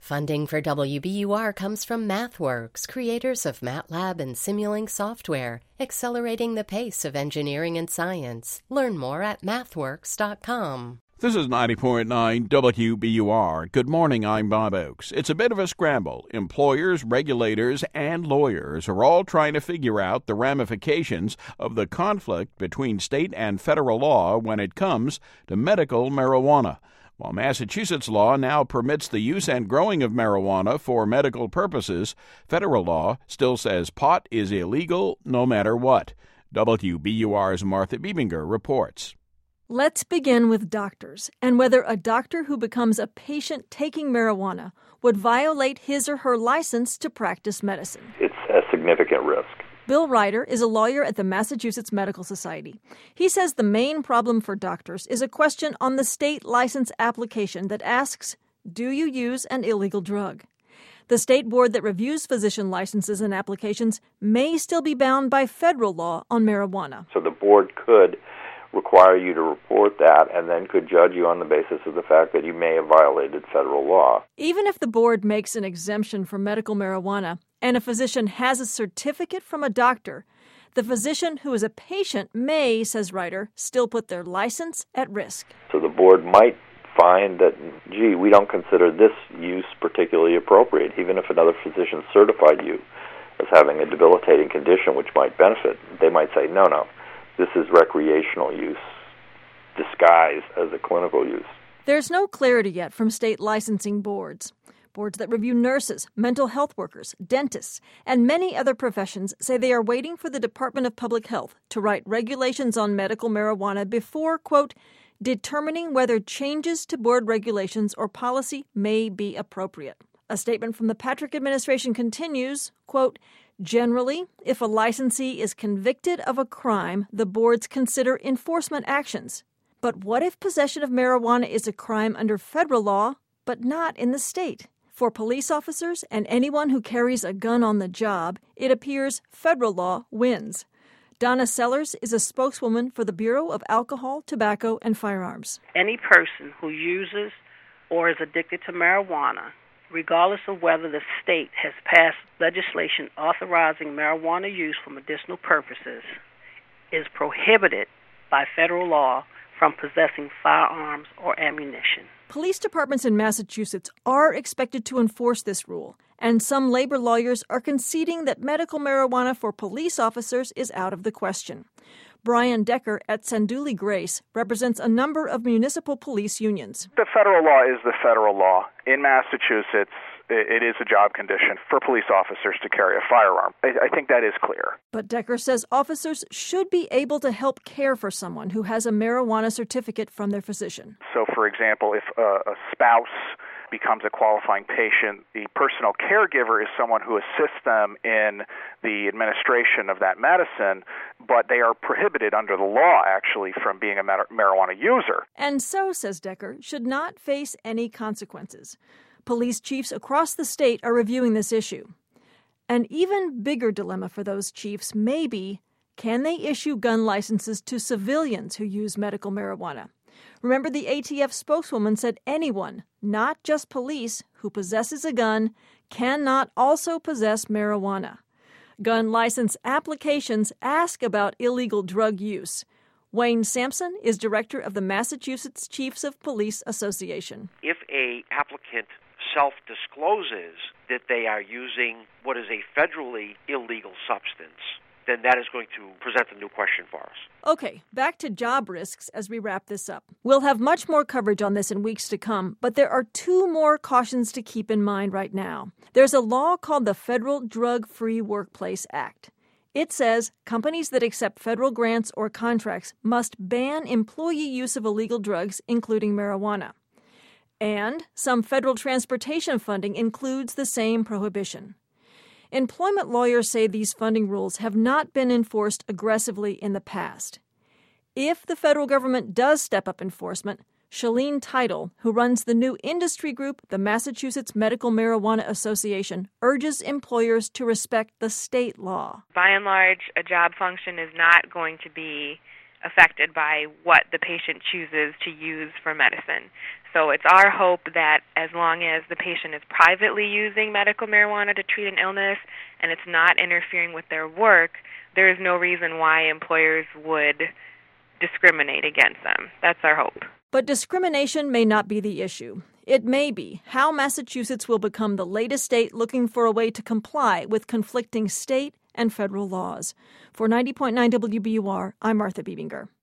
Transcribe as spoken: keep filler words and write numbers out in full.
Funding for W B U R comes from MathWorks, creators of MATLAB and Simulink software, accelerating the pace of engineering and science. Learn more at mathworks dot com. This is ninety point nine W B U R. Good morning, I'm Bob Oakes. It's a bit of a scramble. Employers, regulators, and lawyers are all trying to figure out the ramifications of the conflict between state and federal law when it comes to medical marijuana. While Massachusetts law now permits the use and growing of marijuana for medical purposes, federal law still says pot is illegal no matter what. W B U R's Martha Bebinger reports. Let's begin with doctors and whether a doctor who becomes a patient taking marijuana would violate his or her license to practice medicine. It's a significant risk. Bill Ryder is a lawyer at the Massachusetts Medical Society. He says the main problem for doctors is a question on the state license application that asks, do you use an illegal drug? The state board that reviews physician licenses and applications may still be bound by federal law on marijuana. So the board could require you to report that and then could judge you on the basis of the fact that you may have violated federal law. Even if the board makes an exemption for medical marijuana and a physician has a certificate from a doctor, the physician who is a patient may, says Ryder, still put their license at risk. So the board might find that, gee, we don't consider this use particularly appropriate, even if another physician certified you as having a debilitating condition which might benefit. They might say, no, no. This is recreational use disguised as a clinical use. There's no clarity yet from state licensing boards. Boards that review nurses, mental health workers, dentists, and many other professions say they are waiting for the Department of Public Health to write regulations on medical marijuana before, quote, determining whether changes to board regulations or policy may be appropriate. A statement from the Patrick administration continues, quote, generally, if a licensee is convicted of a crime, the boards consider enforcement actions. But what if possession of marijuana is a crime under federal law, but not in the state? For police officers and anyone who carries a gun on the job, it appears federal law wins. Donna Sellers is a spokeswoman for the Bureau of Alcohol, Tobacco, and Firearms. Any person who uses or is addicted to marijuana, regardless of whether the state has passed legislation authorizing marijuana use for medicinal purposes, is prohibited by federal law from possessing firearms or ammunition. Police departments in Massachusetts are expected to enforce this rule, and some labor lawyers are conceding that medical marijuana for police officers is out of the question. Brian Decker at Sanduli Grace represents a number of municipal police unions. The federal law is the federal law. In Massachusetts, it is a job condition for police officers to carry a firearm. I think that is clear. But Decker says officers should be able to help care for someone who has a marijuana certificate from their physician. So, for example, if a, a spouse becomes a qualifying patient, the personal caregiver is someone who assists them in the administration of that medicine, but they are prohibited under the law, actually, from being a mar- marijuana user. And so, says Decker, should not face any consequences. Police chiefs across the state are reviewing this issue. An even bigger dilemma for those chiefs may be, can they issue gun licenses to civilians who use medical marijuana? Remember, the A T F spokeswoman said anyone, not just police, who possesses a gun cannot also possess marijuana. Gun license applications ask about illegal drug use. Wayne Sampson is director of the Massachusetts Chiefs of Police Association. If a applicant self-discloses that they are using what is a federally illegal substance, then that is going to present a new question for us. Okay, back to job risks as we wrap this up. We'll have much more coverage on this in weeks to come, but there are two more cautions to keep in mind right now. There's a law called the Federal Drug-Free Workplace Act. It says companies that accept federal grants or contracts must ban employee use of illegal drugs, including marijuana. And some federal transportation funding includes the same prohibition. Employment lawyers say these funding rules have not been enforced aggressively in the past. If the federal government does step up enforcement, Shalene Title, who runs the new industry group, the Massachusetts Medical Marijuana Association, urges employers to respect the state law. By and large, a job function is not going to be affected by what the patient chooses to use for medicine. So it's our hope that as long as the patient is privately using medical marijuana to treat an illness and it's not interfering with their work, there is no reason why employers would discriminate against them. That's our hope. But discrimination may not be the issue. It may be how Massachusetts will become the latest state looking for a way to comply with conflicting state and federal laws. For ninety point nine W B U R, I'm Martha Bebinger.